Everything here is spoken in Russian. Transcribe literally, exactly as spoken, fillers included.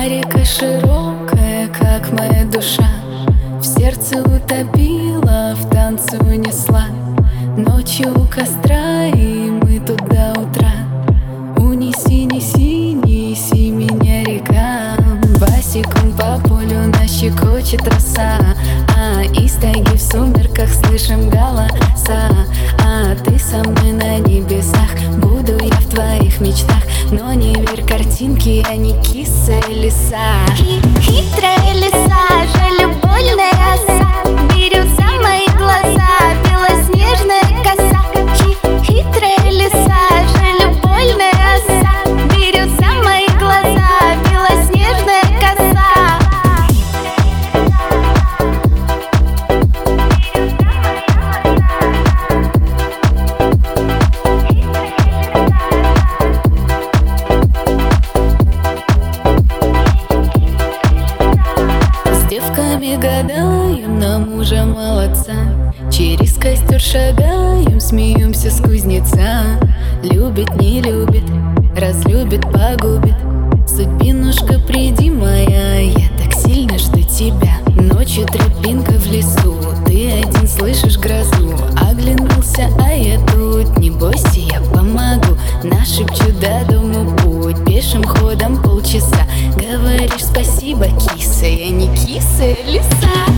А река широкая, как моя душа, в сердце утопила, в танце унесла. Ночью у костра, и мы тут до утра. Унеси, неси, неси меня, река. Босиком по полю нас щекочет роса, а из тайги в сумерках слышим голоса. А ты со мной на небесах, буду я в твоих мечтах. Но не верь картинке, я не киса и лиса. Хитрая лиса, жалюбольная роса, бирюза мои глаза, белоснежная коса. Хитрая лиса, жалюбольная роса, бирюза мои глаза, белоснежная коса. Девками гадаем на мужа молодца, через костер шагаем, смеемся с кузнеца. Любит, не любит, разлюбит, погубит. Судьбинушка, приди моя, я так сильно жду тебя. Ночью тропинка в лесу, ты один слышишь грозу. Оглянулся, а я тут, не бойся, я помогу. Нашепчу до дому путь, пешим ходом полчаса. Говоришь спасибо, киса, я не киса, а лиса.